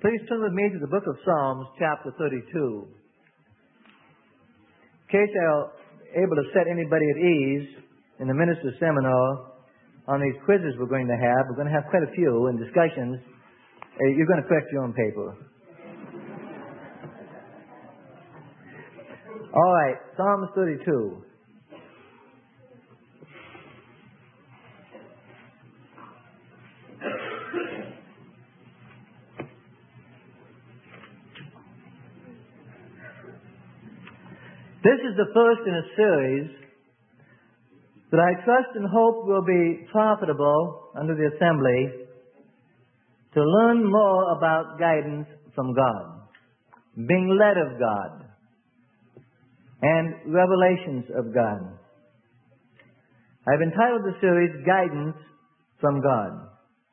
Please turn with me to the book of Psalms, chapter 32. In case you're able to set anybody at ease in the minister's seminar on these quizzes we're going to have quite a few and discussions. You're going to correct your own paper. All right, Psalms 32. This is the first in a series that I trust and hope will be profitable under the assembly to learn more about guidance from God, being led of God, and revelations of God. I've entitled the series, Guidance from God.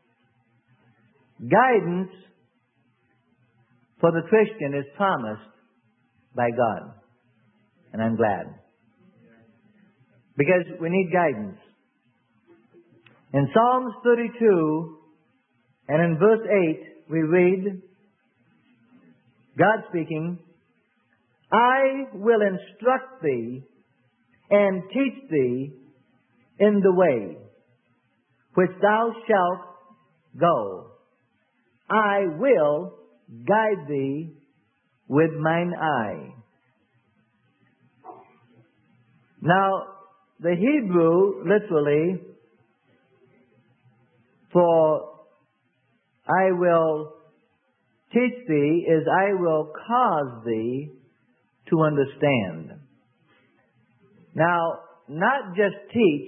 Guidance for the Christian is promised by God. And I'm glad. Because we need guidance. In Psalms 32 and in verse 8 we read, God speaking, I will instruct thee and teach thee in the way which thou shalt go. I will guide thee with mine eye. Now, the Hebrew, literally, for I will teach thee is I will cause thee to understand. Now, not just teach,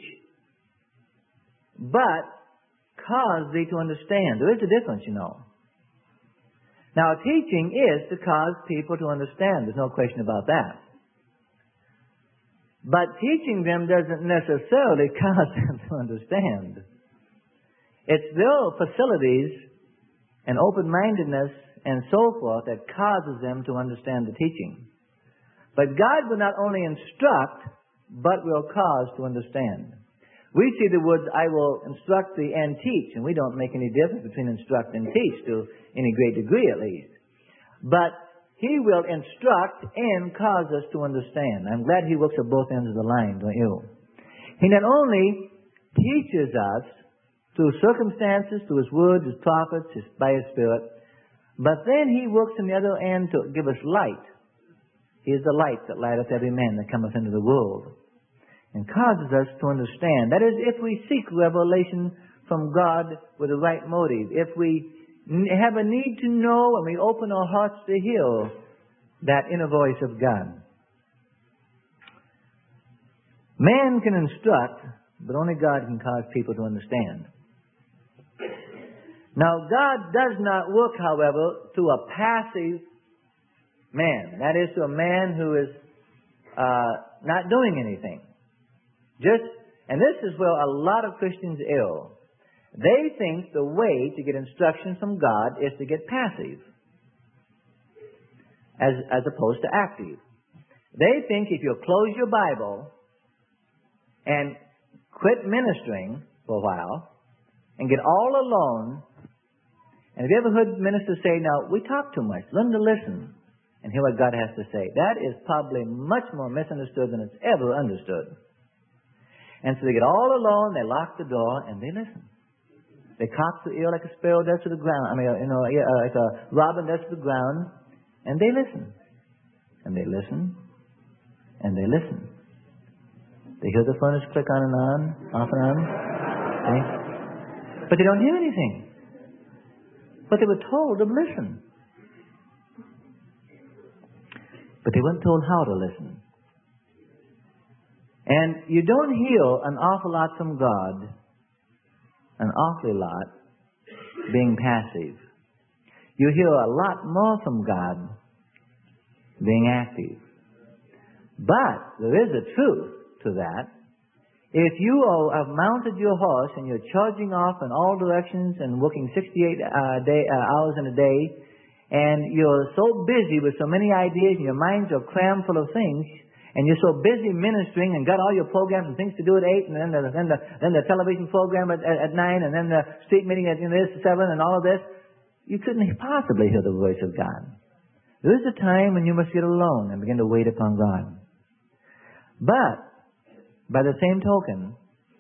but cause thee to understand. There is a difference, you know. Now, teaching is to cause people to understand. There's no question about that. But teaching them doesn't necessarily cause them to understand. It's their facilities and open-mindedness and so forth that causes them to understand the teaching. But God will not only instruct, but will cause to understand. We see the words, I will instruct thee and teach, and we don't make any difference between instruct and teach to any great degree at least. But He will instruct and cause us to understand. I'm glad He works at both ends of the line, don't you? He not only teaches us through circumstances, through His words, His prophets, by His Spirit, but then He works on the other end to give us light. He is the light that lighteth every man that cometh into the world, and causes us to understand. That is, if we seek revelation from God with the right motive, if we have a need to know and we open our hearts to hear that inner voice of God. Man can instruct, but only God can cause people to understand. Now, God does not work, however, through a passive man. That is, to a man who is not doing anything. And this is where a lot of Christians err. They think the way to get instruction from God is to get passive as opposed to active. They think if you close your Bible and quit ministering for a while and get all alone, and have you ever heard ministers say, now, we talk too much, learn to listen and hear what God has to say. That is probably much more misunderstood than it's ever understood. And so they get all alone, they lock the door, and they listen. They cock the ear like a sparrow does to the ground. Like a robin does to the ground. And they listen. And they listen. And they listen. They hear the furnace click on and on, off and on. See? But they don't hear anything. But they were told to listen. But they weren't told how to listen. And you don't hear an awful lot from God, an awfully lot, being passive. You hear a lot more from God being active. But there is a truth to that. If you have mounted your horse and you're charging off in all directions and working 68 hours in a day, and you're so busy with so many ideas and your minds are crammed full of things, and you're so busy ministering and got all your programs and things to do at 8, and then the television program at 9, and then the street meeting at this 7, and all of this, you couldn't possibly hear the voice of God. There is a time when you must get alone and begin to wait upon God. But, by the same token,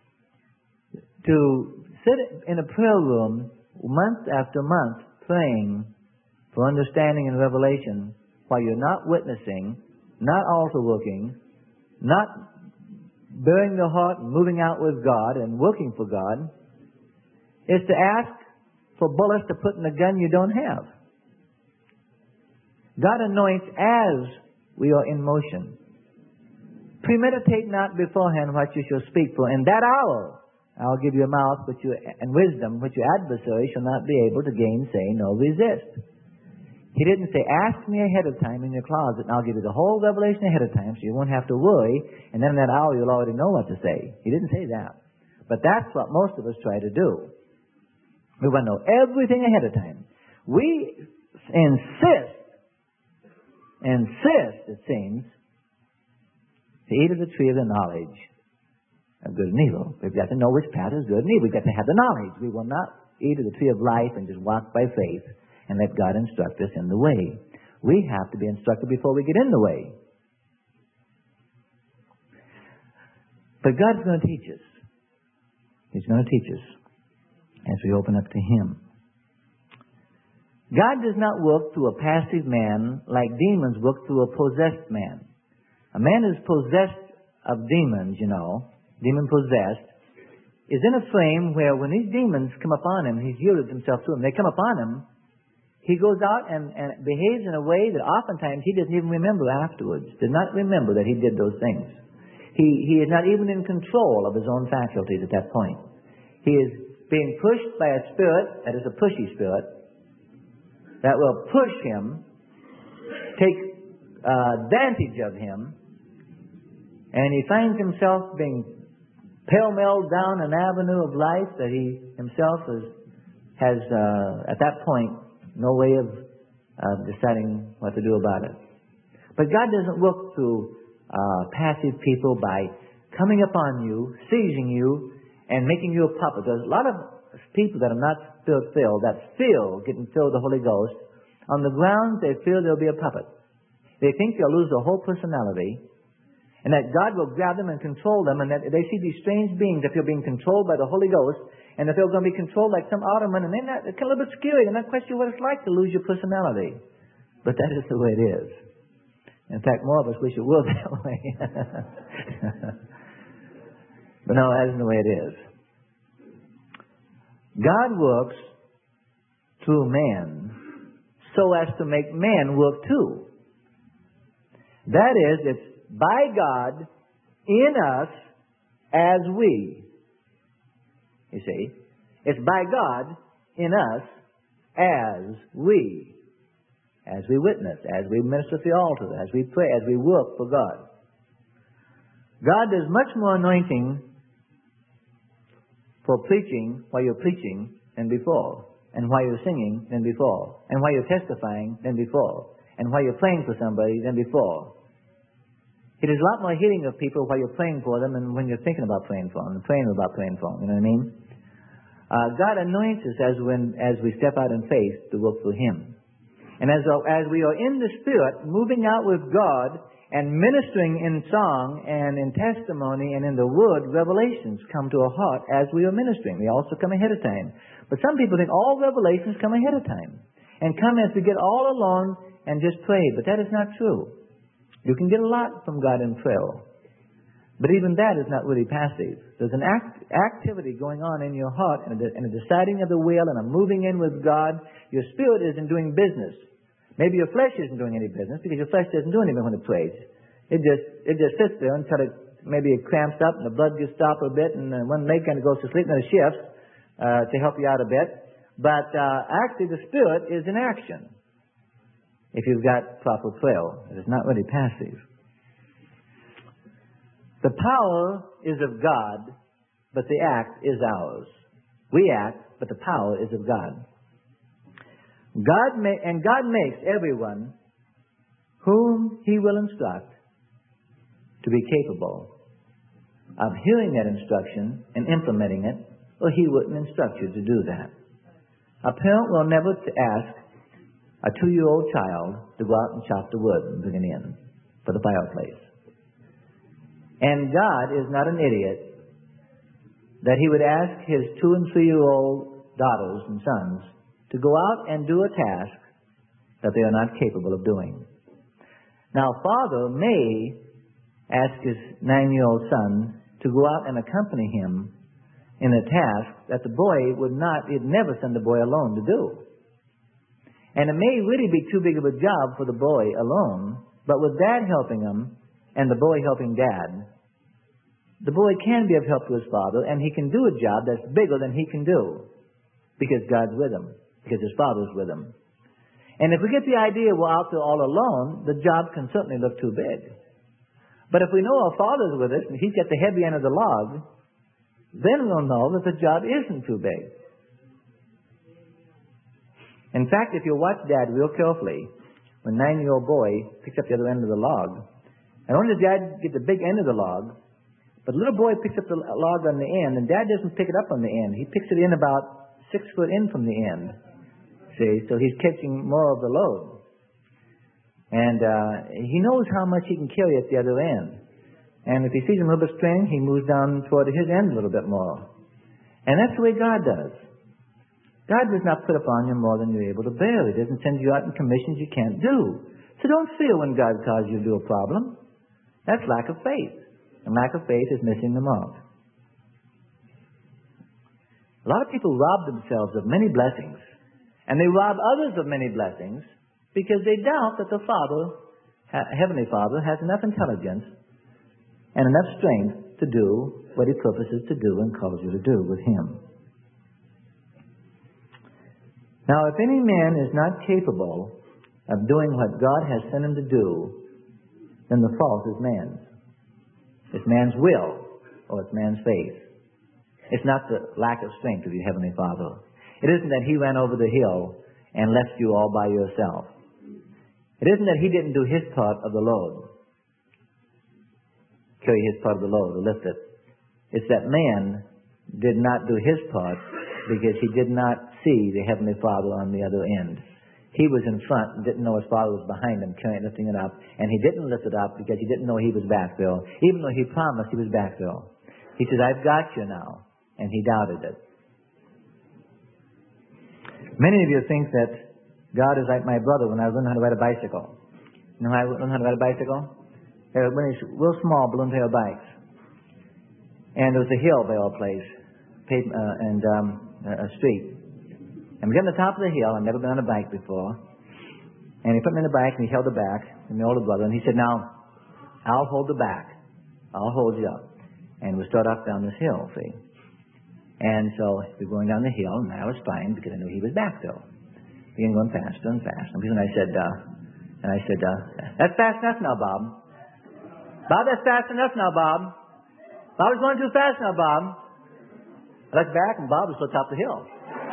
to sit in a prayer room month after month praying for understanding and revelation while you're not witnessing, not altar working, not bearing the heart and moving out with God and working for God, is to ask for bullets to put in a gun you don't have. God anoints as we are in motion. Premeditate not beforehand what you shall speak, for in that hour I'll give you a mouth and wisdom which your adversary shall not be able to gainsay nor resist. He didn't say, ask me ahead of time in your closet and I'll give you the whole revelation ahead of time so you won't have to worry, and then in that hour you'll already know what to say. He didn't say that. But that's what most of us try to do. We want to know everything ahead of time. We insist, it seems, to eat of the tree of the knowledge of good and evil. We've got to know which path is good and evil. We've got to have the knowledge. We will not eat of the tree of life and just walk by faith and let God instruct us in the way. We have to be instructed before we get in the way. But God's going to teach us. He's going to teach us as we open up to Him. God does not work through a passive man like demons work through a possessed man. A man is possessed of demons, demon-possessed, is in a frame where when these demons come upon him, he's yielded himself to them. They come upon him, he goes out and behaves in a way that oftentimes he doesn't even remember afterwards. Does not remember that he did those things. He is not even in control of his own faculties at that point. He is being pushed by a spirit that is a pushy spirit that will push him, take advantage of him, and he finds himself being pell-mell down an avenue of life that he himself has at that point no way of deciding what to do about it. But God doesn't work through passive people by coming upon you, seizing you, and making you a puppet. There's a lot of people that are not spirit-filled, that feel getting filled with the Holy Ghost. On the ground, they feel they'll be a puppet. They think they'll lose their whole personality, and that God will grab them and control them, and that they see these strange beings that they're being controlled by the Holy Ghost, and that they're going to be controlled like some automaton, and it's kind of a little bit scary. They're not quite sure what it's like to lose your personality. But that is the way it is. In fact, more of us wish it were that way. But no, that isn't the way it is. God works through man so as to make man work too. That is, it's by God in us as we. You see, it's by God in us as we witness, as we minister at the altar, as we pray, as we work for God. God does much more anointing for preaching while you're preaching than before, and while you're singing than before, and while you're testifying than before, and while you're praying for somebody than before. It is a lot more healing of people while you're praying for them and when you're thinking about praying for them and praying about praying for them. You know what I mean? God anoints us as we step out in faith to work for Him. And as we are in the Spirit, moving out with God and ministering in song and in testimony and in the Word, revelations come to our heart as we are ministering. They also come ahead of time. But some people think all revelations come ahead of time and come as we get all alone and just pray. But that is not true. You can get a lot from God in prayer. But even that is not really passive. There's an activity going on in your heart and a deciding of the will and a moving in with God. Your spirit isn't doing business. Maybe your flesh isn't doing any business because your flesh doesn't do anything when it prays. It just sits there until maybe it cramps up and the blood gets stopped a bit and one leg kind of goes to sleep and it shifts to help you out a bit. But actually the spirit is in action if you've got proper prayer. It is not really passive. The power is of God, but the act is ours. We act, but the power is of God. God makes everyone whom He will instruct to be capable of hearing that instruction and implementing it, or He wouldn't instruct you to do that. A parent will never ask a 2-year-old child to go out and chop the wood and bring it in for the fireplace. And God is not an idiot that He would ask His 2- and 3-year-old daughters and sons to go out and do a task that they are not capable of doing. Now, a father may ask his 9-year-old son to go out and accompany him in a task that the boy he'd never send the boy alone to do. And it may really be too big of a job for the boy alone, but with Dad helping him and the boy helping Dad, the boy can be of help to his father, and he can do a job that's bigger than he can do because God's with him, because his father's with him. And if we get the idea we're out there all alone, the job can certainly look too big. But if we know our Father's with us and He's got the heavy end of the log, then we'll know that the job isn't too big. In fact, if you watch Dad real carefully, when a 9-year-old boy picks up the other end of the log, not only does Dad get the big end of the log, but the little boy picks up the log on the end, and Dad doesn't pick it up on the end. He picks it in about 6 foot in from the end. See, so he's catching more of the load. And he knows how much he can carry at the other end. And if he sees a little bit of strain, he moves down toward his end a little bit more. And that's the way God does. God does not put upon you more than you're able to bear. He doesn't send you out in commissions you can't do. So don't fear when God calls you to do a problem. That's lack of faith. And lack of faith is missing the mark. A lot of people rob themselves of many blessings. And they rob others of many blessings because they doubt that the Heavenly Father, has enough intelligence and enough strength to do what He purposes to do and calls you to do with Him. Now, if any man is not capable of doing what God has sent him to do, then the fault is man's. It's man's will or it's man's faith. It's not the lack of strength of your Heavenly Father. It isn't that He ran over the hill and left you all by yourself. It isn't that He didn't do His part of the load, carry His part of the load, or lift it. It's that man did not do his part because he did not see the Heavenly Father on the other end. He was in front and didn't know His Father was behind him, lifting it up. And he didn't lift it up because he didn't know He was back there, even though He promised He was back there. He says, I've got you now. And he doubted it. Many of you think that God is like my brother when I learned how to ride a bicycle. You know how I learned how to ride a bicycle? When these real small balloon tail bikes. And there was a hill by our place, and a street. And we got on the top of the hill. I've never been on a bike before. And he put me on the bike and he held the back, and my older brother, and he said, now, I'll hold the back. I'll hold you up. And we'll start off down this hill, see? And so we were going down the hill, and I was fine because I knew he was back there. We began going faster and faster. And I said, that's fast enough now, Bob. Bob, that's fast enough now, Bob. Bob is going too fast now, Bob. I looked back, and Bob was still top of the hill.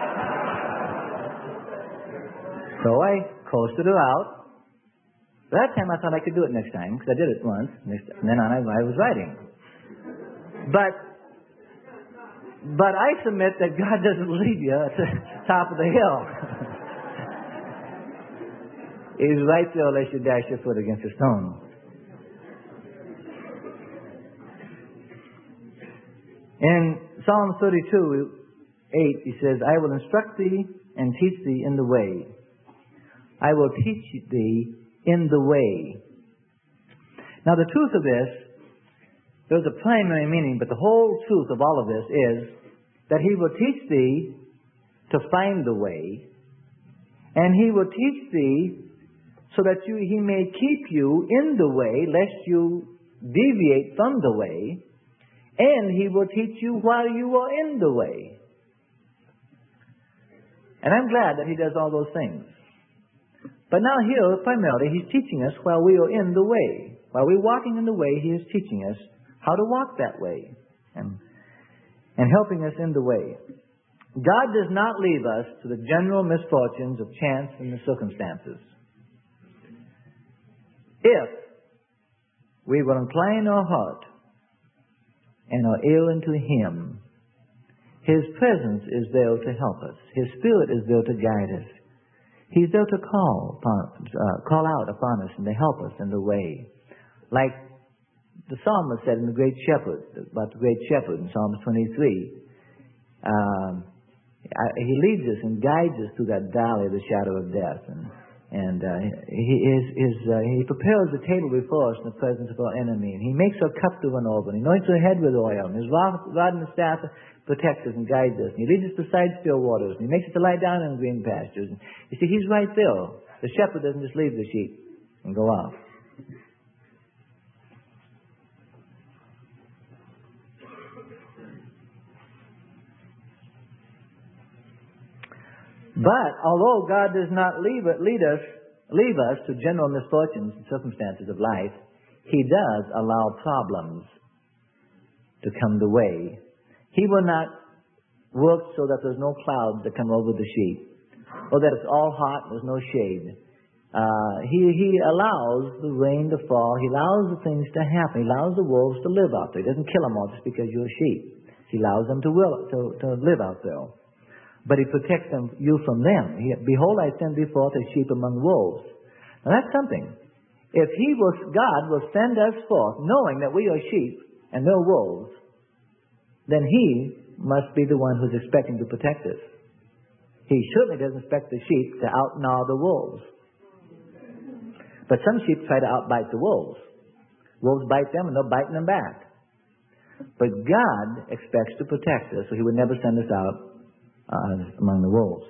So I coasted her out. That time I thought I could do it next time, because I did it once. And then on I was riding. But I submit that God doesn't leave you at the top of the hill. He's right there unless you dash your foot against a stone. In Psalm 32:8, he says, I will instruct thee and teach thee in the way. I will teach thee in the way. Now the truth of this, there's a primary meaning, but the whole truth of all of this is that He will teach thee to find the way, and He will teach thee so that He may keep you in the way, lest you deviate from the way, and He will teach you while you are in the way. And I'm glad that He does all those things. But now here, primarily, He's teaching us while we are in the way. While we're walking in the way, He is teaching us how to walk that way and helping us in the way. God does not leave us to the general misfortunes of chance and the circumstances. If we will incline our heart and our ear unto Him, His presence is there to help us. His Spirit is there to guide us. He's there to call out upon us and to help us in the way. Like the psalmist said in the Great Shepherd, about the Great Shepherd in Psalms 23. He leads us and guides us through that valley of the shadow of death. He prepares the table before us in the presence of our enemy. And He makes our cup to run over. And He anoints our head with oil. And His rod and staff protects us and guides us. And He leads us beside still waters. And He makes us to lie down in green pastures. And you see, He's right there. The shepherd doesn't just leave the sheep and go off. But although God does not leave us to general misfortunes and circumstances of life, He does allow problems to come the way. He will not work so that there's no clouds that come over the sheep, or that it's all hot and there's no shade. He allows the rain to fall. He allows the things to happen. He allows the wolves to live out there. He doesn't kill them all just because you're sheep. He allows them to live out there. But He protects you from them. Behold, I send thee forth as sheep among wolves. Now that's something. If God will send us forth knowing that we are sheep and they're wolves, then He must be the one who's expecting to protect us. He certainly doesn't expect the sheep to outgnaw the wolves. But some sheep try to outbite the wolves. Wolves bite them and they're biting them back. But God expects to protect us, so He would never send us out among the wolves.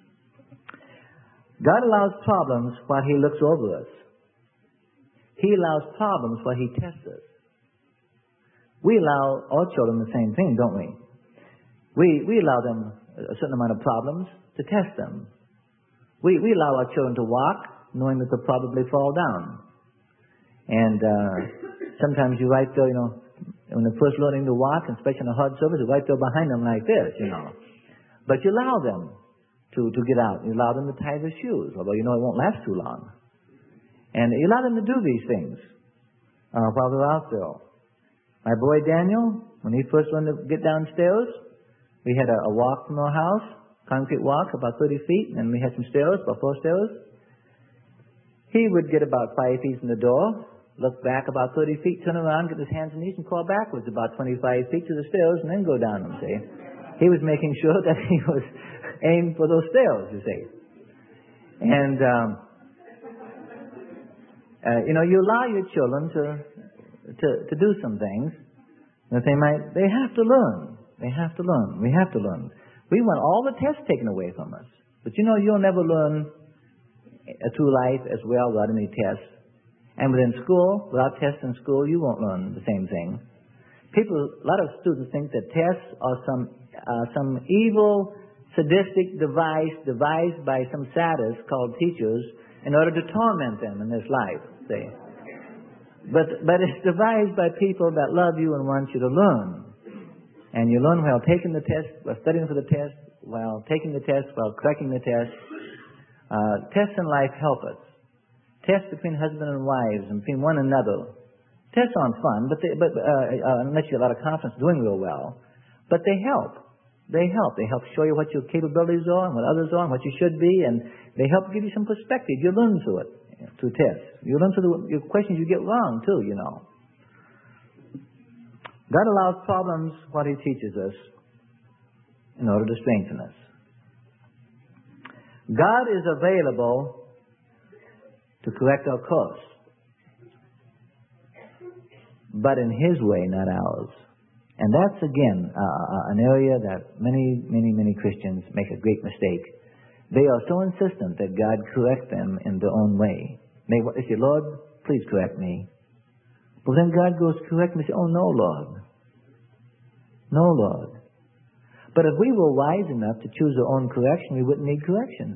God allows problems while He looks over us. He allows problems while He tests us. We allow our children the same thing, don't we? We allow them a certain amount of problems to test them. We allow our children to walk knowing that they'll probably fall down. And sometimes you're right there, when they're first learning to walk, and especially on a hard surface, you're right there behind them like this, But you allow them to get out. You allow them to tie their shoes, although it won't last too long. And you allow them to do these things while they're out there. My boy Daniel, when he first learned to get downstairs, we had a walk from our house, concrete walk, about 30 feet, and we had some stairs, about 4 stairs. He would get about 5 feet from the door, look back about 30 feet, turn around, get his hands and knees, and crawl backwards about 25 feet to the stairs, and then go down them, see? He was making sure that he was aimed for those stairs, you see. And, you allow your children to do some things that they have to learn. They have to learn. We have to learn. We want all the tests taken away from us. But you'll never learn through life as well without any tests. And within school, without tests in school, you won't learn the same thing. A lot of students think that tests are some evil, sadistic device devised by some sadists called teachers in order to torment them in this life. See? But it's devised by people that love you and want you to learn. And you learn while taking the test, while studying for the test, while taking the test, while correcting the test. Tests in life help us. Tests between husband and wives and between one another. Tests aren't fun, but unless you have a lot of confidence doing real well. But they help. They help. They help show you what your capabilities are and what others are and what you should be, and they help give you some perspective. You learn through it, through tests. You learn through the questions you get wrong, too, God allows problems while He teaches us in order to strengthen us. God is available to correct our course, but in His way, not ours. And that's, again, an area that many Christians make a great mistake. They are so insistent that God correct them in their own way. They say, Lord, please correct me. But then God goes to correct me and say, oh, no, Lord. No, Lord. But if we were wise enough to choose our own correction, we wouldn't need correction.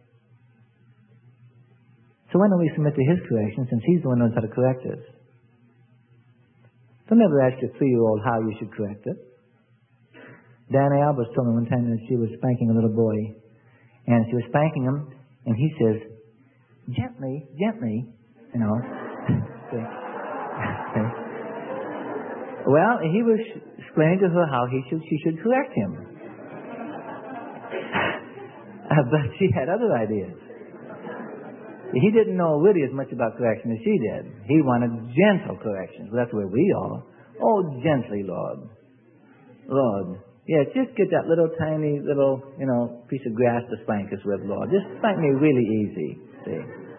So why don't we submit to His correction, since He's the one who knows how to correct us? Don't ever ask your 3-year-old how you should correct it. Diana Albers told me one time that she was spanking a little boy, and she was spanking him, and he says, gently, Okay. Well, he was explaining to her how she should correct him. But she had other ideas. He didn't know really as much about correction as she did. He wanted gentle corrections. Well, that's where we are. Oh, gently, Lord. Lord. Yeah, just get that little tiny piece of grass to spank us with, Lord. Just spank me really easy. See?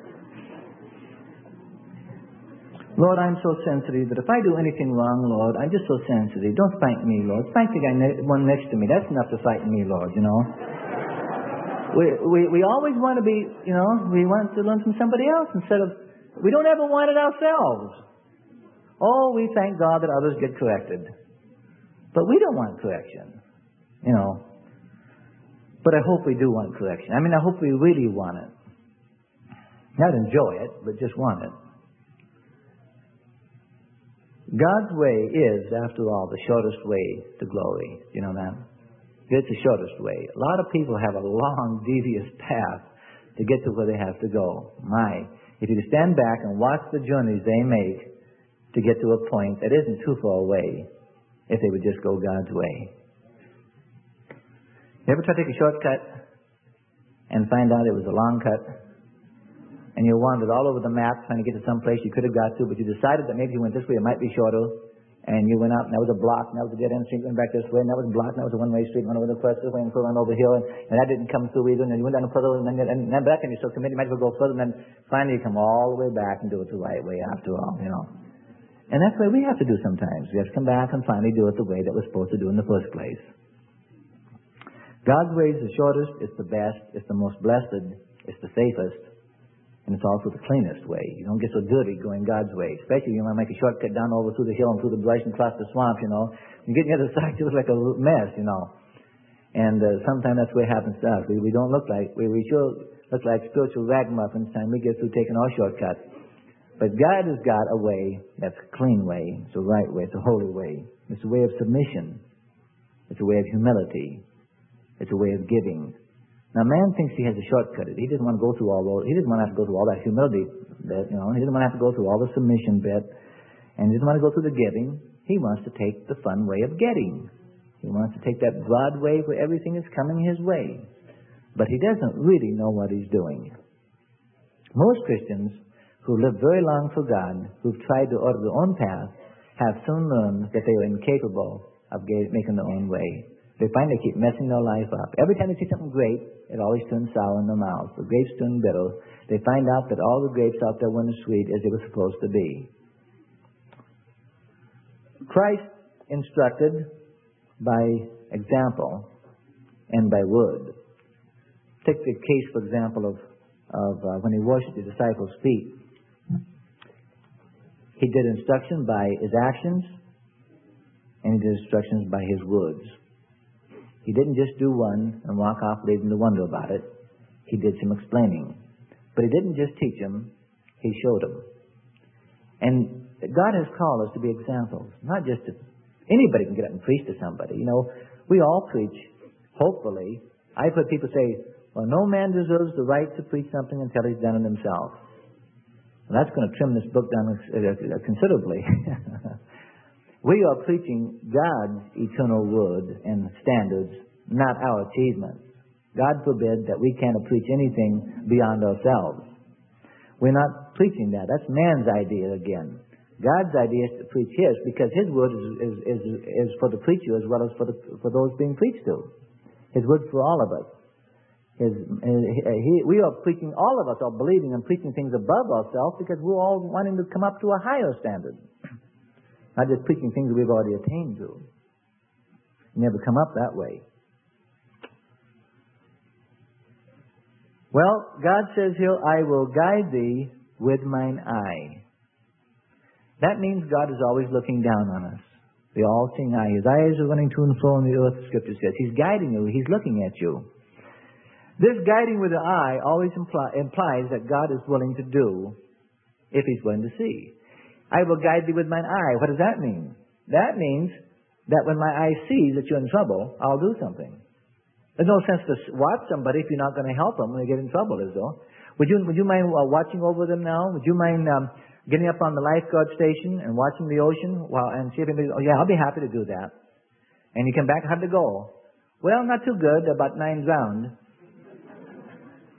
Lord, I'm so sensitive that if I do anything wrong, Lord, I'm just so sensitive. Don't spank me, Lord. Spank the guy one next to me. That's enough to frighten me, Lord, We always want to be, we want to learn from somebody else instead of, we don't ever want it ourselves. Oh, we thank God that others get corrected. But we don't want correction, But I hope we do want correction. I mean, I hope we really want it. Not enjoy it, but just want it. God's way is, after all, the shortest way to glory. You know that? It's the shortest way. A lot of people have a long, devious path to get to where they have to go. If you stand back and watch the journeys they make to get to a point that isn't too far away, if they would just go God's way. You ever try to take a shortcut and find out it was a long cut? And you wandered all over the map trying to get to some place you could have got to, but you decided that maybe you went this way, it might be shorter. And you went out, and that was a block, and that was a dead-end street, went back this way, and that was a block, and that was a one-way street, went over the cross this way, and went over here, and that didn't come through either, and then you went down further, and then back, and you're so committed, you might as well go further, and then finally you come all the way back and do it the right way after all, And that's what we have to do sometimes. We have to come back and finally do it the way that we're supposed to do in the first place. God's way is the shortest, it's the best, it's the most blessed, it's the safest, and it's also the cleanest way. You don't get so dirty going God's way. Especially if you want to make a shortcut down over through the hill and through the brush and across the swamp, You get on the other side, it looks like a mess, And sometimes that's what happens to us. We don't look like, we sure look like spiritual ragamuffins time we get through taking our shortcuts. But God has got a way that's a clean way. It's a right way. It's a holy way. It's a way of submission. It's a way of humility. It's a way of giving. Now, man thinks he has a shortcut. He doesn't want to go through all those. He doesn't want to have to go through all that humility bit, He doesn't want to have to go through all the submission bit. And he doesn't want to go through the giving. He wants to take the fun way of getting. He wants to take that broad way where everything is coming his way. But he doesn't really know what he's doing. Most Christians who live very long for God, who've tried to order their own path, have soon learned that they are incapable of making their own way. They find they keep messing their life up. Every time they see something great, it always turns sour in their mouth. The grapes turn bitter. They find out that all the grapes out there weren't as sweet as they were supposed to be. Christ instructed by example and by word. Take the case, for example, of when he washed the disciples' feet. He did instruction by his actions, and he did instructions by his words. He didn't just do one and walk off leaving to wonder about it. He did some explaining. But he didn't just teach them, he showed them. And God has called us to be examples, not just to, anybody can get up and preach to somebody. We all preach, hopefully. I've heard people say, well, no man deserves the right to preach something until he's done it himself. Well, that's going to trim this book down considerably. We are preaching God's eternal word and standards, not our achievements. God forbid that we can't preach anything beyond ourselves. We're not preaching that. That's man's idea again. God's idea is to preach His, because His word is for the preacher as well as for those being preached to. His word for all of us. We are preaching, all of us are believing and preaching things above ourselves because we're all wanting to come up to a higher standard. Not just preaching things that we've already attained to. Never come up that way. Well, God says here, I will guide thee with mine eye. That means God is always looking down on us. The all-seeing eye. His eyes are running to and fro on the earth, Scripture says. He's guiding you. He's looking at you. This guiding with the eye always implies that God is willing to do if He's willing to see. I will guide thee with mine eye. What does that mean? That means that when my eye sees that you're in trouble, I'll do something. There's no sense to watch somebody if you're not going to help them when they get in trouble, is there? Would you mind watching over them now? Would you mind getting up on the lifeguard station and watching the ocean and see if anybody? Oh yeah, I'll be happy to do that. And you come back, how'd it go? Well, not too good. About 9 drowned.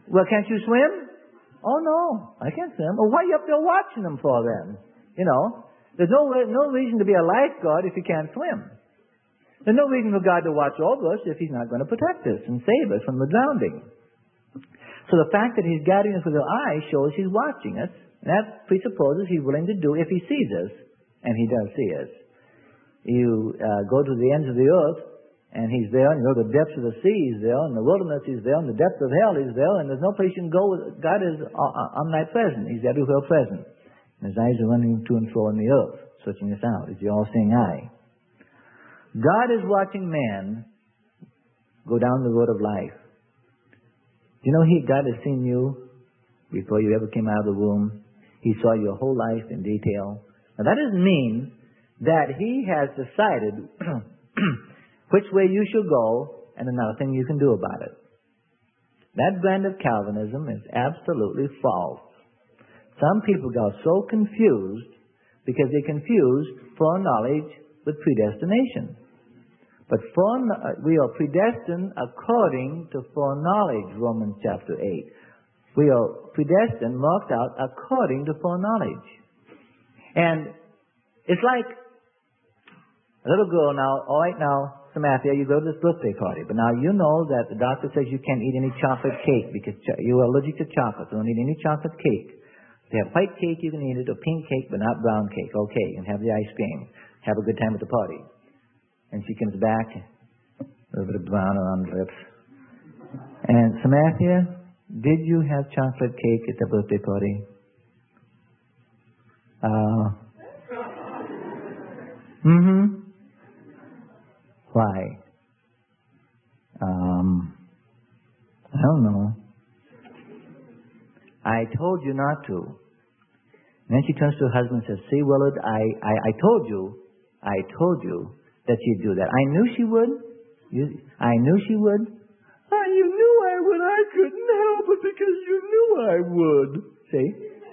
Well, can't you swim? Oh, no, I can't swim. Well, why are you up there watching them for then? You know, there's no reason to be a lifeguard if you can't swim. There's no reason for God to watch over us if He's not going to protect us and save us from the drowning. So the fact that He's guiding us with His eye shows He's watching us. And that presupposes He's willing to do if He sees us. And He does see us. You go to the ends of the earth, and He's there, and you go to the depths of the sea, He's there, and the wilderness He's there, and the depths of hell He's there, and there's no place you can go. God is omnipresent. He's everywhere present. And His eyes are running to and fro in the earth, searching us out. It's the all-seeing eye. God is watching man go down the road of life. You know, God has seen you before you ever came out of the womb. He saw your whole life in detail. Now, that doesn't mean that He has decided which way you should go and there's nothing you can do about it. That brand of Calvinism is absolutely false. Some people got so confused because they confused foreknowledge with predestination. But we are predestined according to foreknowledge, Romans chapter 8. We are predestined, marked out according to foreknowledge. And it's like a little girl now, all right now, Samantha, you go to this birthday party, but now you know that the doctor says you can't eat any chocolate cake because you're allergic to chocolate, so don't eat any chocolate cake. If you have white cake, you can eat it, or pink cake, but not brown cake. Okay, you can have the ice cream. Have a good time at the party. And she comes back, a little bit of brown around the lips. And Samantha, did you have chocolate cake at the birthday party? Why? I don't know. I told you not to. And then she turns to her husband and says, see, Willard, I told you that she'd do that. I knew she would. I knew she would. You knew I would. I couldn't help it because you knew I would. See?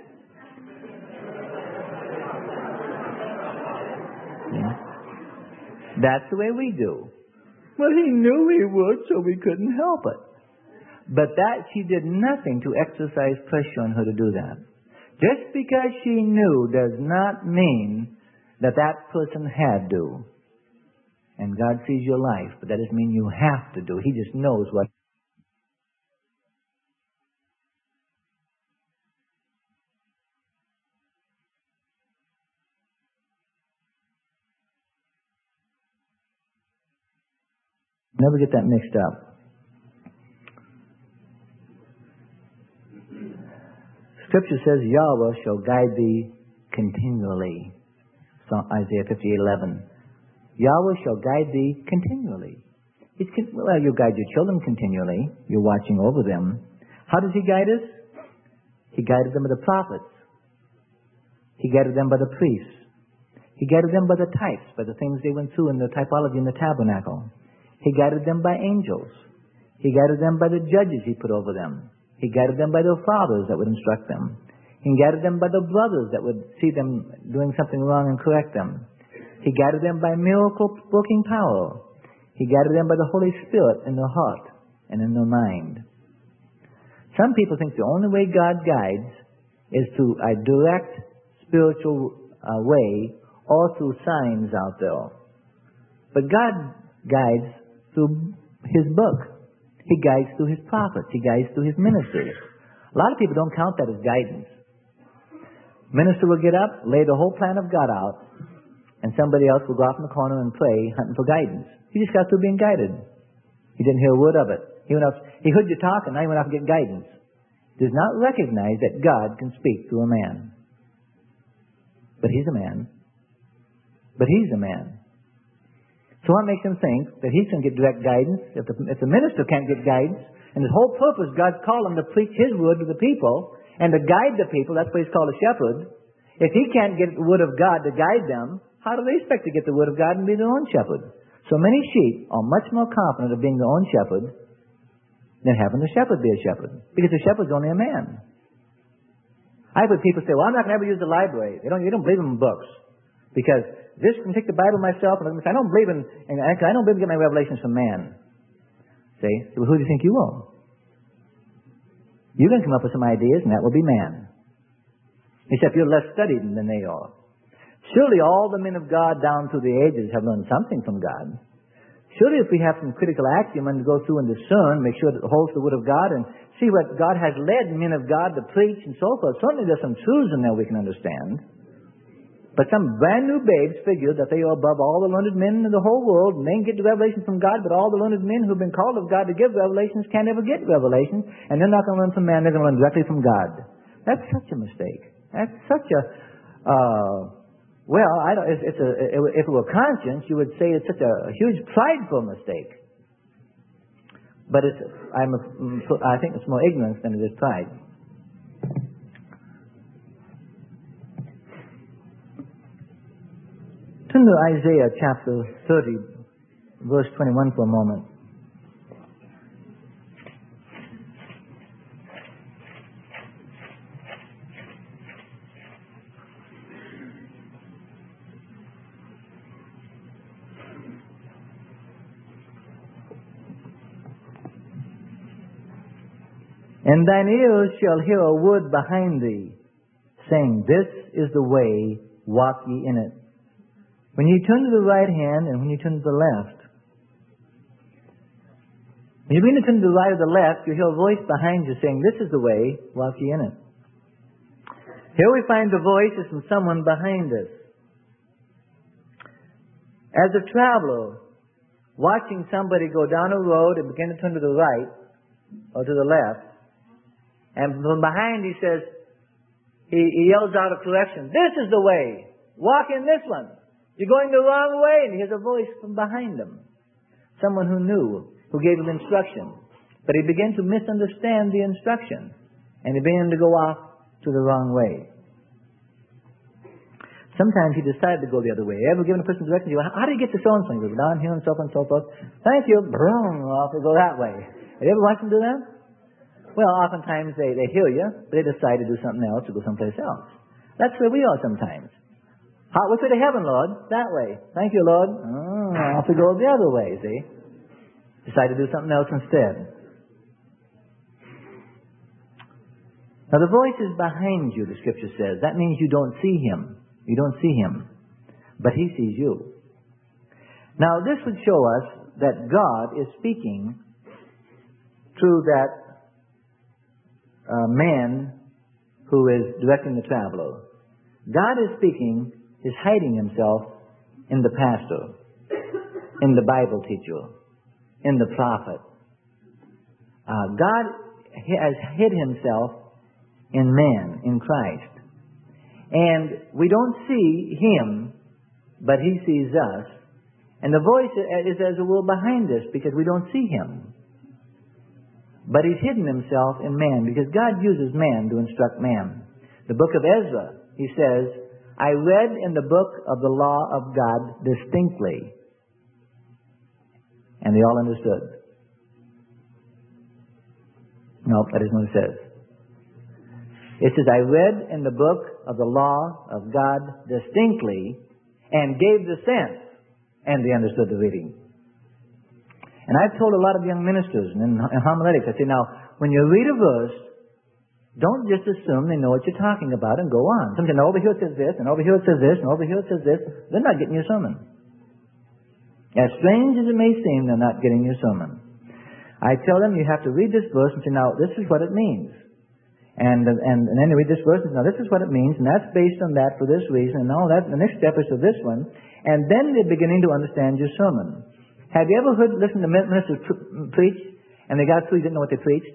Yeah. That's the way we do. Well, He knew He would, so we couldn't help it. But that she did nothing to exercise pressure on her to do that. Just because she knew does not mean that that person had to. And God sees your life, but that doesn't mean you have to do. He just knows what. Never get that mixed up. Scripture says, Yahweh shall guide thee continually. Isaiah 58:11. Yahweh shall guide thee continually. Well, you guide your children continually. You're watching over them. How does He guide us? He guided them by the prophets. He guided them by the priests. He guided them by the types, by the things they went through in the typology in the tabernacle. He guided them by angels. He guided them by the judges He put over them. He guided them by their fathers that would instruct them. He guided them by the brothers that would see them doing something wrong and correct them. He guided them by miracle-working power. He guided them by the Holy Spirit in their heart and in their mind. Some people think the only way God guides is through a direct spiritual way or through signs out there. But God guides through His book. He guides through His prophets. He guides through His ministers. A lot of people don't count that as guidance. Minister will get up, lay the whole plan of God out, and somebody else will go off in the corner and pray, hunting for guidance. He just got through being guided. He didn't hear a word of it. He heard you talk, and now he went off and get guidance. He does not recognize that God can speak through a man. But he's a man. But he's a man. So what makes him think that he can get direct guidance if the minister can't get guidance? And his whole purpose, God's called him to preach His word to the people and to guide the people. That's why he's called a shepherd. If he can't get the word of God to guide them, how do they expect to get the word of God and be their own shepherd? So many sheep are much more confident of being their own shepherd than having the shepherd be a shepherd. Because the shepherd's only a man. I've heard people say, well, I'm not going to ever use the library. They don't believe in books. Because this can take the Bible myself, and I don't believe in get my revelations from man. See? So who do you think you are? You can come up with some ideas, and that will be man. Except you're less studied than they are. Surely all the men of God down through the ages have learned something from God. Surely if we have some critical acumen to go through and discern, make sure that it holds the Word of God, and see what God has led men of God to preach and so forth, certainly there's some truths in there we can understand. But some brand new babes figure that they are above all the learned men in the whole world, and they can get the revelation from God, but all the learned men who've been called of God to give revelations can't ever get revelations, and they're not going to learn from man, they're going to learn directly from God. That's such a mistake. That's such a, if it were conscience, you would say it's such a huge prideful mistake. But I think it's more ignorance than it is pride. Turn to Isaiah chapter 30, verse 21 for a moment. And thine ears shall hear a word behind thee, saying, This is the way, walk ye in it. When you turn to the right hand and when you turn to the left. When you begin to turn to the right or the left, you hear a voice behind you saying, This is the way, walk ye in it. Here we find the voice is from someone behind us. As a traveler, watching somebody go down a road and begin to turn to the right or to the left, and from behind he says, he yells out a correction, This is the way, walk in this one. You're going the wrong way, and he hears a voice from behind him. Someone who knew, who gave him instruction. But he began to misunderstand the instruction, and he began to go off to the wrong way. Sometimes he decided to go the other way. Ever given a person directions, you go, how do you get to so-and-so? You go down here and so forth and so forth. Thank you. Boom, off they go that way. Have you ever watched them do that? Well, oftentimes they hear you, but they decide to do something else, to go someplace else. That's where we are sometimes. Which way to heaven, Lord? That way. Thank you, Lord. Off we go the other way, see? Decide to do something else instead. Now the voice is behind you, the Scripture says. That means you don't see him. You don't see him. But he sees you. Now this would show us that God is speaking through that man who is directing the traveler. God is speaking, is hiding himself in the pastor, in the Bible teacher, in the prophet. God has hid himself in man, in Christ. And we don't see him, but he sees us. And the voice is as it were behind us because we don't see him. But he's hidden himself in man because God uses man to instruct man. The book of Ezra, he says, I read in the book of the law of God distinctly. And they all understood. No, that isn't what it says. It says, I read in the book of the law of God distinctly and gave the sense, and they understood the reading. And I've told a lot of young ministers in homiletics, I say, now, when you read a verse, don't just assume they know what you're talking about and go on. Some say, no, over here it says this, and over here it says this, and over here it says this. They're not getting your sermon. As strange as it may seem, they're not getting your sermon. I tell them you have to read this verse and say, now, this is what it means. And then they read this verse and say, now, this is what it means, and that's based on that for this reason, and all that, the next step is for this one. And then they're beginning to understand your sermon. Have you ever listened to ministers preach, and they got through, you didn't know what they preached?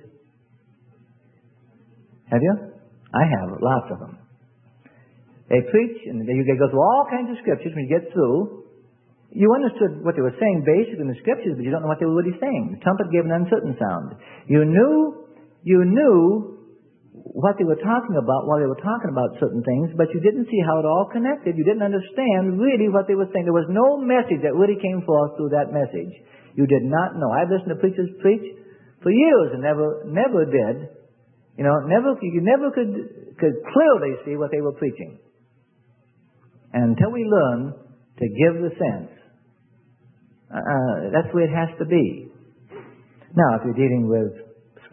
Have you? I have, lots of them. They preach, and they go through all kinds of scriptures. When you get through, you understood what they were saying basically in the scriptures, but you don't know what they were really saying. The trumpet gave an uncertain sound. You knew what they were talking about while they were talking about certain things, but you didn't see how it all connected. You didn't understand really what they were saying. There was no message that really came forth through that message. You did not know. I've listened to preachers preach for years and never did. You never could clearly see what they were preaching. And until we learn to give the sense, that's the way it has to be. Now, if you're dealing with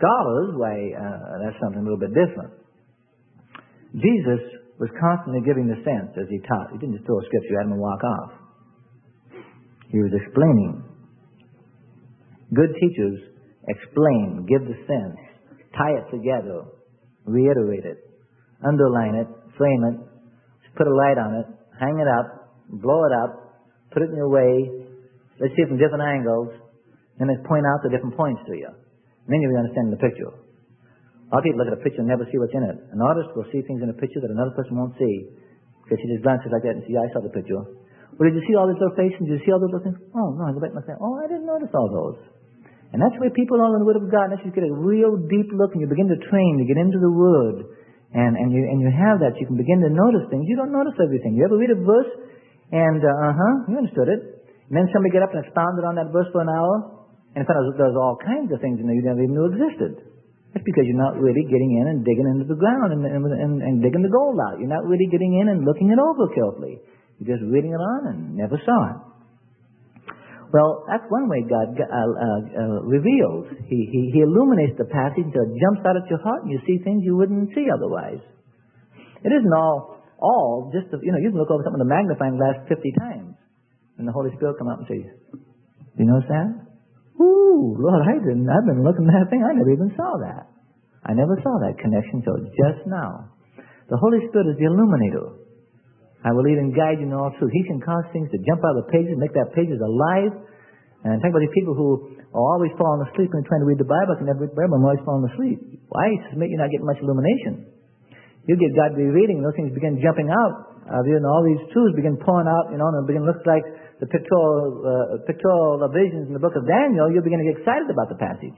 scholars, why, that's something a little bit different. Jesus was constantly giving the sense as he taught. He didn't just throw a scripture at him and walk off. He was explaining. Good teachers explain, give the sense, tie it together, reiterate it, underline it, frame it, put a light on it, hang it up, blow it up, put it in your way, let's see it from different angles, and then point out the different points to you. And then you'll be understanding the picture. A lot of people look at a picture and never see what's in it. An artist will see things in a picture that another person won't see. Because he just glances like that and see, I saw the picture. Well, did you see all these little faces? Did you see all those little things? Oh, no, I go back and say, oh, I didn't notice all those. And that's the way people are in the Word of God. That's you get a real deep look and you begin to train to get into the Word. And you have that. You can begin to notice things. You don't notice everything. You ever read a verse and, you understood it. And then somebody get up and expounded on that verse for an hour. And in fact, there's all kinds of things in there you never even knew existed. That's because you're not really getting in and digging into the ground and digging the gold out. You're not really getting in and looking it over carefully. You're just reading it on and never saw it. Well, that's one way God reveals. He illuminates the passage until it jumps out at your heart and you see things you wouldn't see otherwise. It isn't all just, you can look over something with a magnifying glass 50 times and the Holy Spirit come out and say, do you notice that? Ooh, Lord, I've been looking at that thing. I never even saw that. I never saw that connection until just now. The Holy Spirit is the illuminator. I will lead and guide you in all truth. He can cause things to jump out of the pages, make that pages alive. And think about these people who are always falling asleep when trying to read the Bible. Can never read the Bible. I'm always falling asleep. Why? Submit you're not getting much illumination. You get God to be reading, and those things begin jumping out of you, and all these truths begin pouring out, and it begin to look like the pictorial visions in the book of Daniel. You'll begin to get excited about the passage.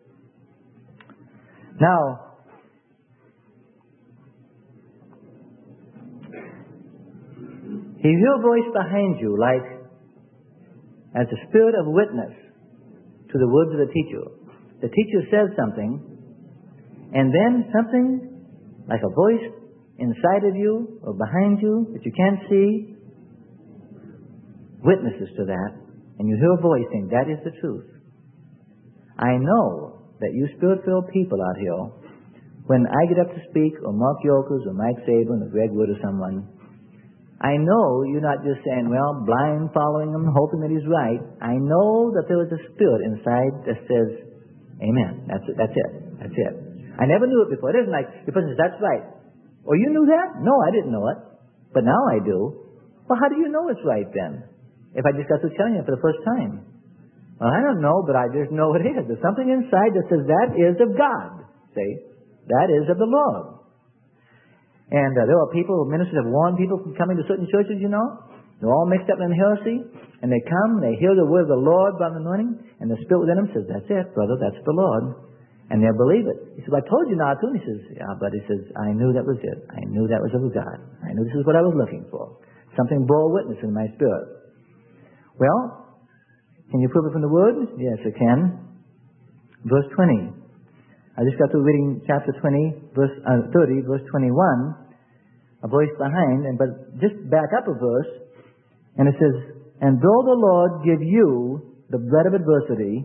Now, if you hear a voice behind you, like as a spirit of witness to the words of the teacher says something, and then something like a voice inside of you or behind you that you can't see witnesses to that, and you hear a voice saying, that is the truth. I know that you spirit-filled people out here, when I get up to speak, or Mark Yokers, or Mike Saban, or Greg Wood, or someone, I know you're not just saying, well, blind following him, hoping that he's right. I know that there is a spirit inside that says, amen. That's it. I never knew it before. It isn't like the person says, that's right. Oh, you knew that? No, I didn't know it. But now I do. Well, how do you know it's right then? If I just got through telling you for the first time. Well, I don't know, but I just know it is. There's something inside that says that is of God. See? That is of the Lord. And there are people, ministers have warned people from coming to certain churches, They're all mixed up in heresy. And they come, they hear the word of the Lord by the anointing, and the Spirit within them says, that's it, brother, that's the Lord. And they'll believe it. He says, I told you not to. And he says, yeah, but he says, I knew that was it. I knew that was of God. I knew this is what I was looking for. Something bore witness in my spirit. Well, can you prove it from the Word? Yes, I can. Verse 20. I just got through reading chapter 30, verse 21. A voice behind, but just back up a verse, and it says, and though the Lord give you the bread of adversity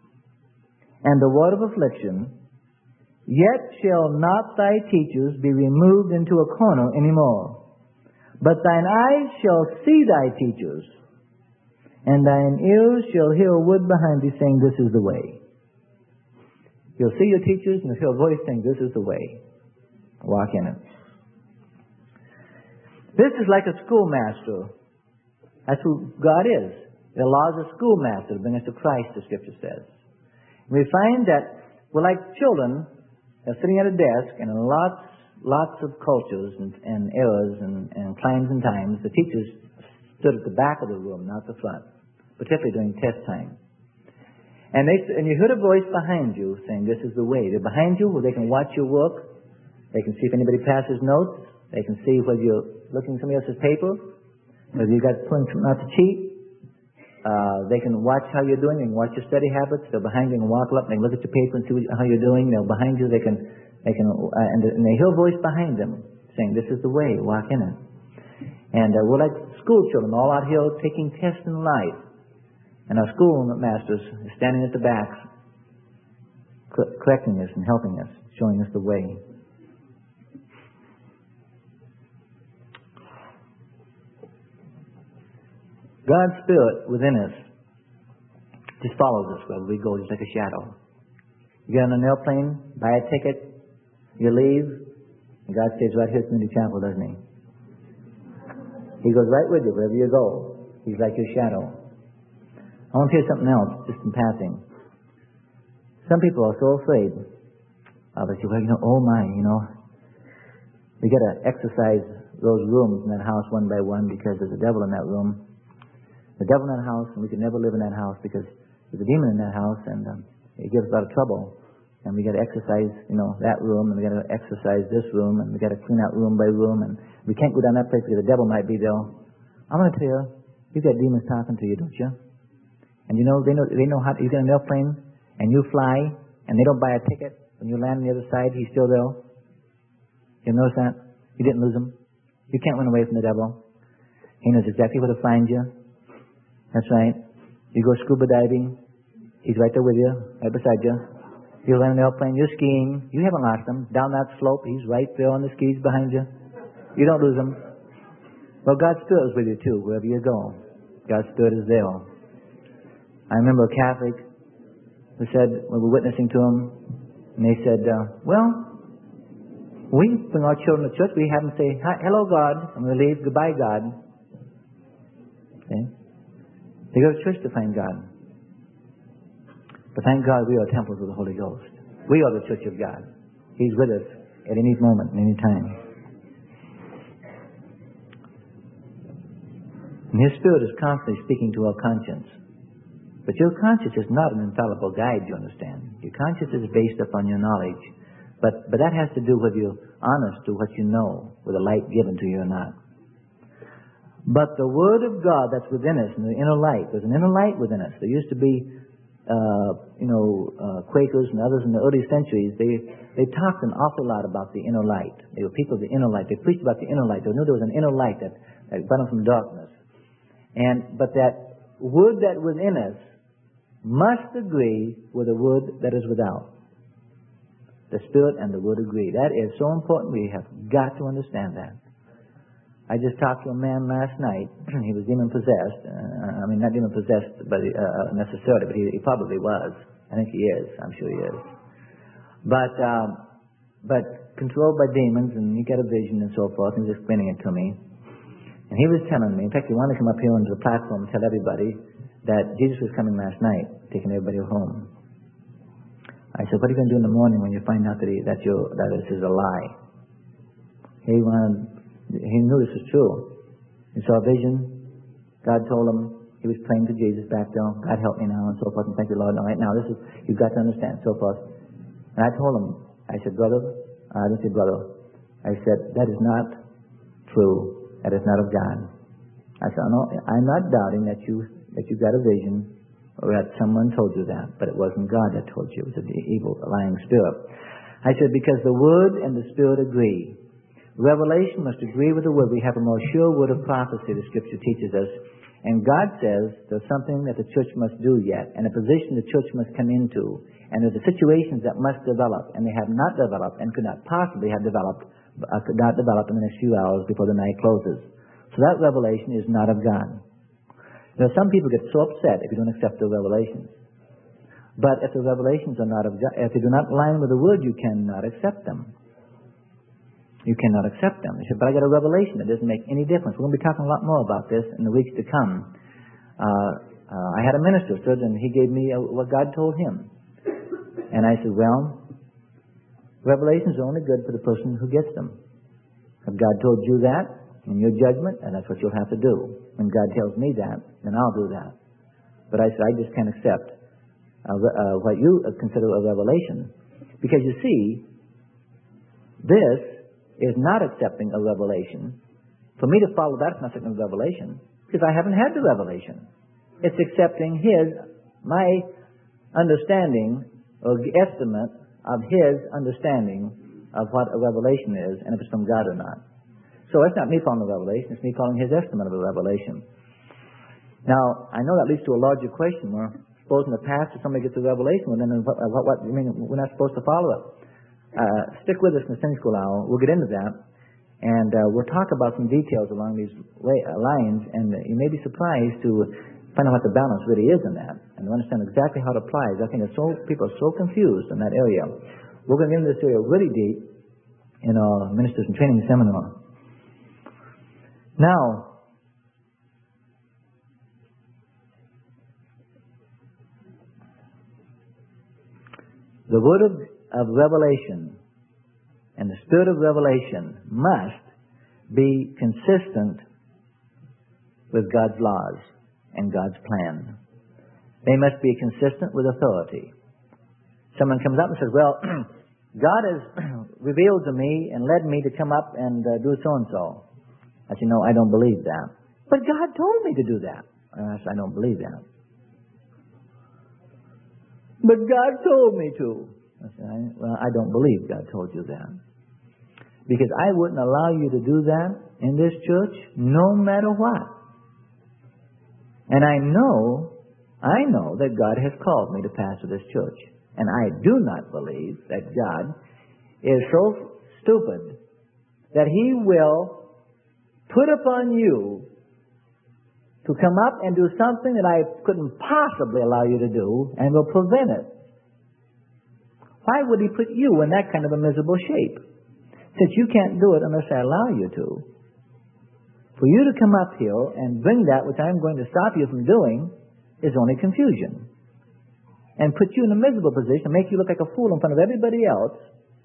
and the word of affliction, yet shall not thy teachers be removed into a corner any more. But thine eyes shall see thy teachers, and thine ears shall hear a word behind thee saying, this is the way. You'll see your teachers and you'll hear a voice saying, this is the way. Walk in it. This is like a schoolmaster. That's who God is. It allows a schoolmaster to bring us to Christ, the Scripture says. We find that we're like children sitting at a desk, and in lots of cultures and eras and climes and times, the teachers stood at the back of the room, not the front, particularly during test time. And you heard a voice behind you saying, this is the way. They're behind you where they can watch your work. They can see if anybody passes notes. They can see whether you're looking at somebody else's paper, whether you've got pulling something out to cheat. They can watch how you're doing. They can watch your study habits. They're behind you and walk up. They can look at your paper and see how you're doing. They're behind you. And they hear a voice behind them saying, this is the way. Walk in it. And we're like school children all out here taking tests in life. And our schoolmasters are standing at the back, correcting us and helping us, showing us the way. God's Spirit within us just follows us wherever we go, just like a shadow. You get on an airplane, buy a ticket, you leave, and God stays right here at Community Chapel, doesn't He? He goes right with you wherever you go. He's like your shadow. I want to tell you something else, just in passing. Some people are so afraid of it. Oh my, we got to exercise those rooms in that house one by one because there's a devil in that room. The devil in that house, and we can never live in that house because there's a demon in that house, and it gives us a lot of trouble. And we got to exercise, that room, and we got to exercise this room, and we got to clean out room by room, and we can't go down that place because the devil might be there. I'm going to tell you, you've got demons talking to you, don't you? And they know how you get on an airplane and you fly, and they don't buy a ticket. When you land on the other side, he's still there. You notice that? You didn't lose him. You can't run away from the devil. He knows exactly where to find you. That's right. You go scuba diving, he's right there with you, right beside you. You land on an airplane, you're skiing, you haven't lost him. Down that slope, he's right there on the skis behind you. You don't lose him. Well, God's Spirit is with you too, wherever you go. God's Spirit is there. I remember a Catholic who said, when we were witnessing to him, and they said, we bring our children to church, we have them say, hi, hello God, and we leave, goodbye God. Okay? They go to church to find God. But thank God we are temples of the Holy Ghost. We are the church of God. He's with us at any moment and any time. And His Spirit is constantly speaking to our conscience. But your conscience is not an infallible guide, you understand. Your conscience is based upon your knowledge. But that has to do with you honest to what you know, with the light given to you or not. But the Word of God that's within us, in the inner light, there's an inner light within us. There used to be Quakers and others in the early centuries, they talked an awful lot about the inner light. They were people of the inner light. They preached about the inner light. They knew there was an inner light that brought them from darkness. But that Word that within us must agree with the Word that is without. The Spirit and the Word agree. That is so important. We have got to understand that. I just talked to a man last night. He was demon-possessed. Not demon-possessed necessarily, but he probably was. I think he is. I'm sure he is. But controlled by demons, and he got a vision and so forth. He was explaining it to me. And he was telling me, in fact, he wanted to come up here onto the platform and tell everybody that Jesus was coming last night, taking everybody home. I said, what are you going to do in the morning when you find out that this is a lie? He knew this was true. He saw a vision. God told him he was praying to Jesus back there. God help me now, and so forth. And thank you, Lord. Now, right now, you've got to understand, so forth. And I told him, I said, brother, I didn't say brother. I said, that is not true. That is not of God. I said, no, I'm not doubting that you got a vision or that someone told you that, but it wasn't God that told you. It was an evil, lying spirit. I said, because the Word and the Spirit agree. Revelation must agree with the Word. We have a more sure word of prophecy, the Scripture teaches us. And God says there's something that the church must do yet, and a position the church must come into. And there's the situations that must develop, and they have not developed, and could not possibly have developed, could not develop in the next few hours before the night closes. So that revelation is not of God. Now, some people get so upset if you don't accept the revelations. But if the revelations are not of God, if they do not align with the Word, you cannot accept them. You cannot accept them. They said, but I got a revelation. It doesn't make any difference. We're going to be talking a lot more about this in the weeks to come. I had a minister stood and he gave me what God told him. And I said, well, revelations are only good for the person who gets them. If God told you that in your judgment, and that's what you'll have to do. When God tells me that, then I'll do that. But I said, I just can't accept what you consider a revelation. Because you see, this is not accepting a revelation. For me to follow that, it's not accepting a revelation, because I haven't had the revelation. It's accepting my understanding or estimate of His understanding of what a revelation is, and if it's from God or not. So it's not me following the revelation, it's me following His estimate of a revelation. Now, I know that leads to a larger question where Supposing the pastor, somebody gets a revelation, well, then what you mean we're not supposed to follow it? Stick with us in the Sunday School Hour. We'll get into that. And we'll talk about some details along these lines, and you may be surprised to find out what the balance really is in that, and understand exactly how it applies. I think people are so confused in that area. We're going to get into this area really deep in our Ministers and Training Seminar. Now, the word of revelation and the spirit of revelation must be consistent with God's laws and God's plan. They must be consistent with authority. Someone comes up and says, well, God has revealed to me and led me to come up and do so-and-so. I said, no, I don't believe that. But God told me to do that. I said, I don't believe that. But God told me to. I said, well, I don't believe God told you that. Because I wouldn't allow you to do that in this church no matter what. And I know that God has called me to pastor this church. And I do not believe that God is so stupid that He will put upon you to come up and do something that I couldn't possibly allow you to do and will prevent it. Why would He put you in that kind of a miserable shape? Since you can't do it unless I allow you to. For you to come up here and bring that which I'm going to stop you from doing is only confusion. And put you in a miserable position, make you look like a fool in front of everybody else.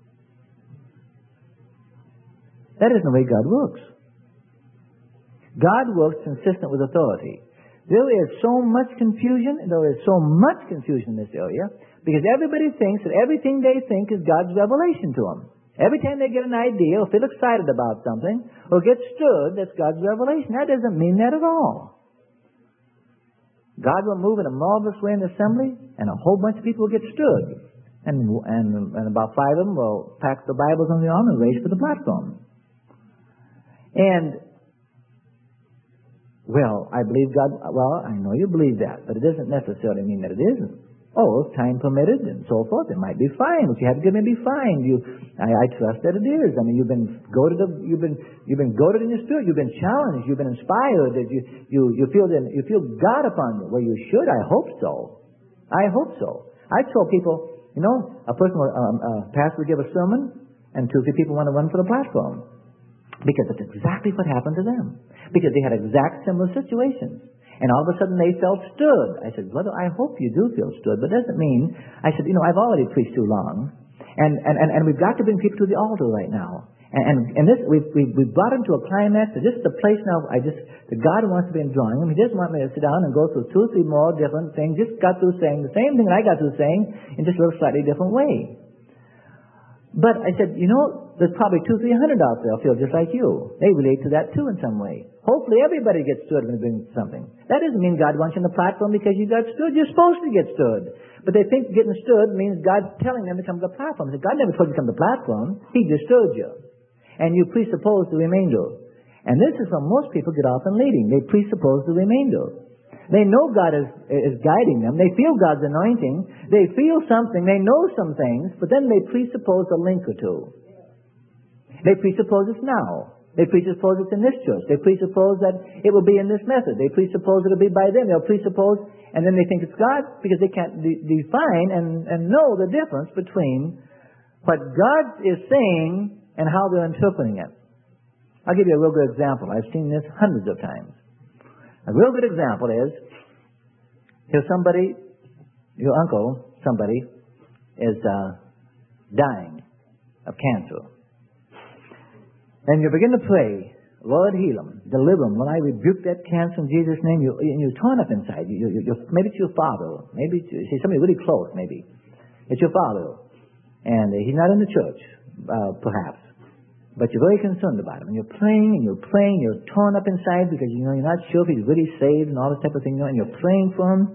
That isn't the way God works. God works consistent with authority. There is so much confusion in this area because everybody thinks that everything they think is God's revelation to them. Every time they get an idea or feel excited about something or get stirred, that's God's revelation. That doesn't mean that at all. God will move in a marvelous way in the assembly, and a whole bunch of people will get stirred. And about 5 of them will pack the Bibles on the arm and race for the platform. And, well, I believe God, well, I know you believe that, but it doesn't necessarily mean that it isn't. Oh, if time permitted and so forth, it might be fine. What you have to give may be fine. I trust that it is. I mean, you've been goaded in your spirit. You've been challenged. You've been inspired. That you feel God upon you. Well, you should. I hope so. I hope so. I told people, a pastor would give a sermon, and 2 or 3 people want to run for the platform because that's exactly what happened to them. Because they had exact similar situations. And all of a sudden they felt stirred. I said, brother, I hope you do feel stirred, but it doesn't mean, I said, I've already preached too long. And we've got to bring people to the altar right now. And this, we've brought them to a climax. This is the place now, that God wants to be enjoying them. He doesn't want me to sit down and go through 2 or 3 more different things. Just got through saying the same thing that I got through saying in just a little slightly different way. But I said, there's probably 200-300 out there who feel just like you. They relate to that too in some way. Hopefully everybody gets stirred when they bring something. That doesn't mean God wants you on the platform because you got stirred. You're supposed to get stirred. But they think getting stirred means God telling them to come to the platform. God never told you to come to the platform. He just stirred you. And you presuppose the remainder. And this is where most people get off in leading. They presuppose the remainder. They know God is guiding them. They feel God's anointing. They feel something. They know some things. But then they presuppose a link or two. They presuppose it's now. They presuppose it's in this church. They presuppose that it will be in this method. They presuppose it will be by them. They'll presuppose, and then they think it's God because they can't define and know the difference between what God is saying and how they're interpreting it. I'll give you a real good example. I've seen this hundreds of times. A real good example is, here's somebody, your uncle, somebody, is dying of cancer. And you begin to pray, Lord, heal him, deliver him. When I rebuke that cancer in Jesus' name, you're torn up inside. Maybe it's your father. Maybe it's somebody really close, maybe. It's your father. And he's not in the church, perhaps. But you're very concerned about him. And you're praying, you're torn up inside because you're not sure if he's really saved and all this type of thing. And you're praying for him.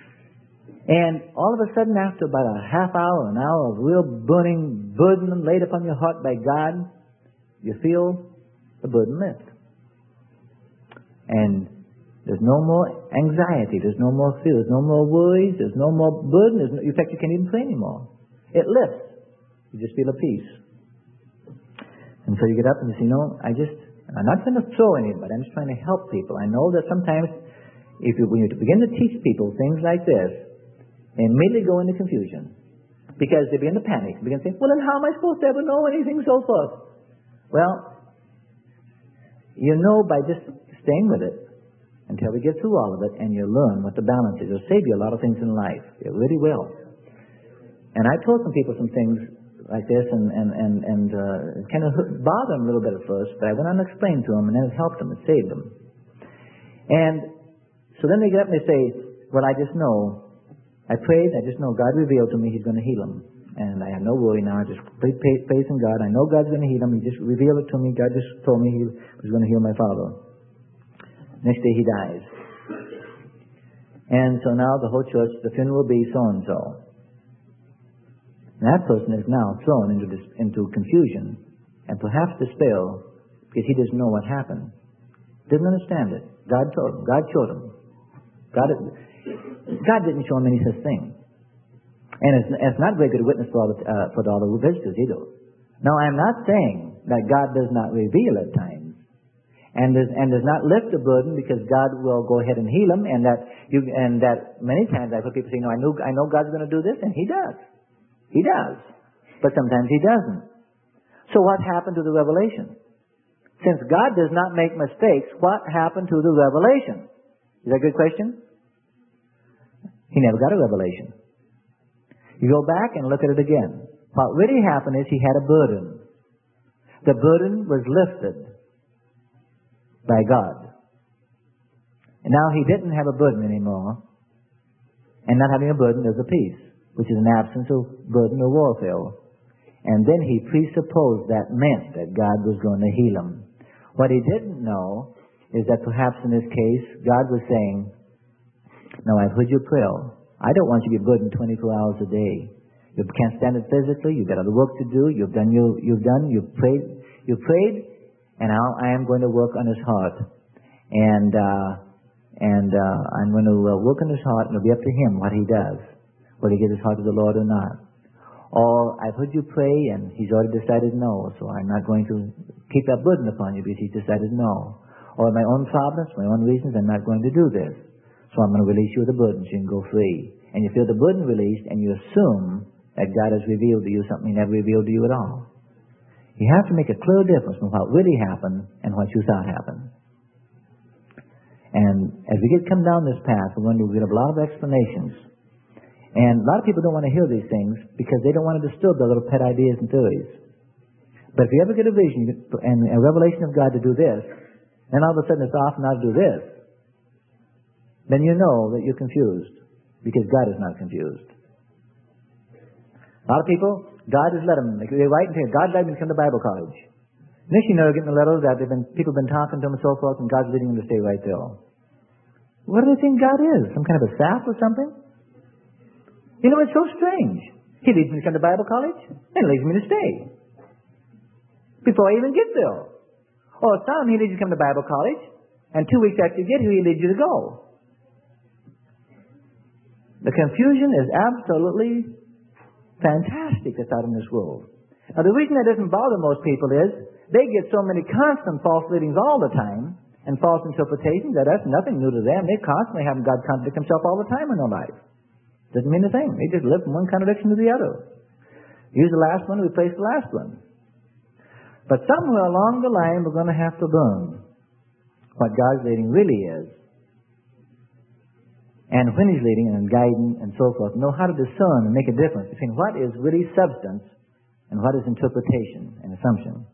And all of a sudden, after about a half hour, an hour of real burning burden laid upon your heart by God, you feel the burden lift. And There's no more anxiety. There's no more fear. There's no more worries. There's no more burden. In fact, you can't even pray anymore. It lifts. You just feel a peace. And so you get up and you say, I'm not trying to throw anybody. I'm just trying to help people. I know that sometimes when you begin to teach people things like this, they immediately go into confusion. Because they begin to panic. They begin to say, well, then how am I supposed to ever know anything, so forth? Well, you know by just staying with it until we get through all of it, and you learn what the balance is. It'll save you a lot of things in life. It really will. And I told some people some things like this, and it kind of bothered them a little bit at first, but I went on and explained to them, and then it helped them. It saved them. And so then they get up and they say, well, I just know. I prayed. I just know God revealed to me He's going to heal him. And I have no worry now. I just faith in God. I know God's going to heal him. He just revealed it to me. God just told me He was going to heal my father. Next day he dies. And so now the whole church, the funeral will be so-and-so. And that person is now thrown into confusion and perhaps despair because he doesn't know what happened. Didn't understand it. God told him. God showed him. God didn't show him any such thing. And it's not very good witness for all the visitors either. Now, I'm not saying that God does not reveal at times and does not lift the burden because God will go ahead and heal him, and that many times I've heard people say, I know God's going to do this, and He does. He does. But sometimes He doesn't. So what happened to the revelation? Since God does not make mistakes, what happened to the revelation? Is that a good question? He never got a revelation. You go back and look at it again. What really happened is he had a burden. The burden was lifted by God. And now he didn't have a burden anymore. And not having a burden is a peace, which is an absence of burden or warfare. And then he presupposed that meant that God was going to heal him. What he didn't know is that perhaps in this case, God was saying, now I've heard your prayer. I don't want you to be burdened 24 hours a day. You can't stand it physically. You've got other work to do. You've prayed, and now I am going to work on his heart. And I'm going to work on his heart, and it'll be up to him what he does, whether he gives his heart to the Lord or not. Or I've heard you pray, and he's already decided no, so I'm not going to keep that burden upon you because he's decided no. Or my own problems, my own reasons, I'm not going to do this. So I'm going to release you of the burden so you can go free. And you feel the burden released, and you assume that God has revealed to you something He never revealed to you at all. You have to make a clear difference from what really happened and what you thought happened. And as we come down this path, we're going to get a lot of explanations. And a lot of people don't want to hear these things because they don't want to disturb their little pet ideas and theories. But if you ever get a vision and a revelation of God to do this, and all of a sudden it's off now to do this, then you know that you're confused because God is not confused. A lot of people, God has let them. They write and say, God led me to come to Bible college. Next you know, they're getting a letter that people have been talking to them and so forth, and God's leading them to stay right there. What do they think God is? Some kind of a sap or something? You know, it's so strange. He leads me to come to Bible college, and leads me to stay. Before I even get there. Or some, He leads you to come to Bible college, and 2 weeks after you get here, He leads you to go. The confusion is absolutely fantastic that's out in this world. Now, the reason that doesn't bother most people is they get so many constant false leadings all the time and false interpretations that that's nothing new to them. They constantly have God contradict Himself all the time in their life. Doesn't mean a thing. They just live from one contradiction to the other. Use the last one to replace the last one. But somewhere along the line, we're going to have to learn what God's leading really is. And when He's leading and guiding and so forth, know how to discern and make a difference between what is really substance and what is interpretation and assumption.